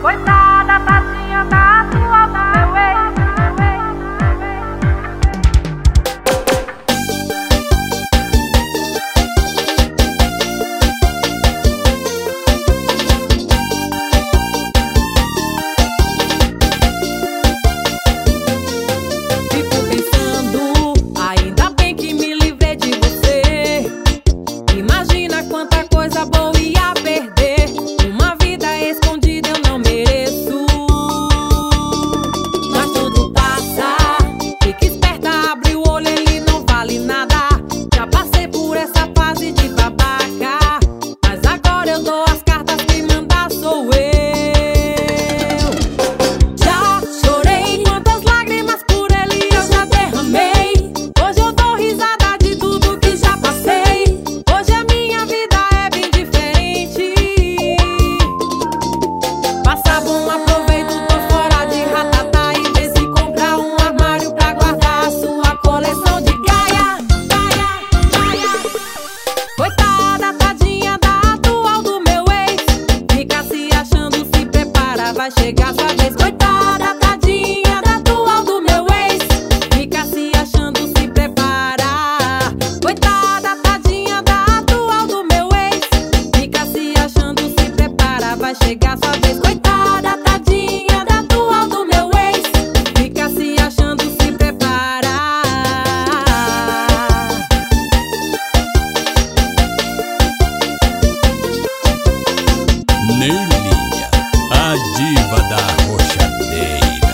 Coitada, tadinha da atual do meu ex. Fico pensando, ainda bem que me livrei de você. Imagina quanta coisa boa ia perder. Uma vida escondida eu não mereço. Mas tudo passa, fica esperta, abre o olho, ele não vale nada. Já passei por essa fase de babaca, mas agora eu dou as cartas, quem manda sou eu. Já chorei, quantas lágrimas por ele eu já derramei. Hoje eu dou risada de tudo que já passei. Hoje a minha vida é bem diferente. Passa bom, aproveito, tô fora de ratatá e vê se comprar um armário pra guardar a sua coleção de gaia. Coitada, tadinha da atual do meu ex. Fica se achando, se prepara, vai chegar sua vez. Coitada, tadinha da atual do meu ex. Fica se achando, se prepara. Coitada, tadinha da atual do meu ex. Fica se achando, se prepara, vai chegar sua vez. Coitada, tadinha da atual do meu ex. Fica se achando, se prepara. Neylinha, a diva da roxadeira.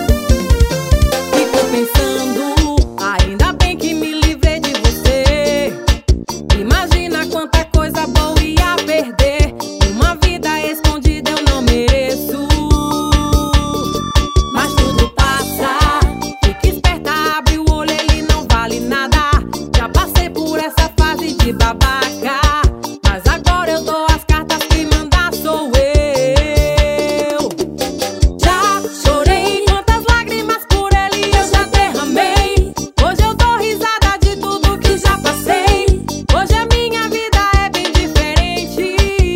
Fico pensando, ainda bem que me livrei de você. Imagina quanta coisa boa ia perder. Uma vida escondida eu não mereço. Mas tudo passa, fica esperta, abre o olho, ele não vale nada. Já passei por essa fase de babaca, mas agora eu dou as cartas, quem manda sou eu. Já chorei, quantas lágrimas por ele eu já derramei. Hoje eu dou risada de tudo que já passei. Hoje a minha vida é bem diferente.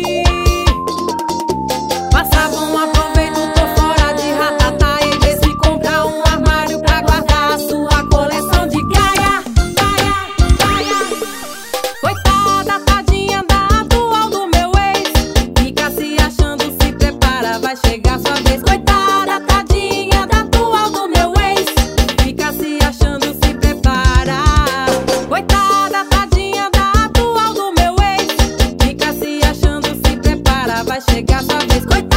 Passa bom, aproveito, tô fora de ratatá e vê se comprar um armário pra guardar a sua coleção de gaia. Coitada, tadinha da atual do meu ex. Fica se achando, se prepara, vai chegar sua vez. Coitada, tadinha da atual do meu ex. Fica se achando, se prepara. Coitada, tadinha da atual do meu ex. Fica se achando, se prepara, vai chegar sua vez. Coitada.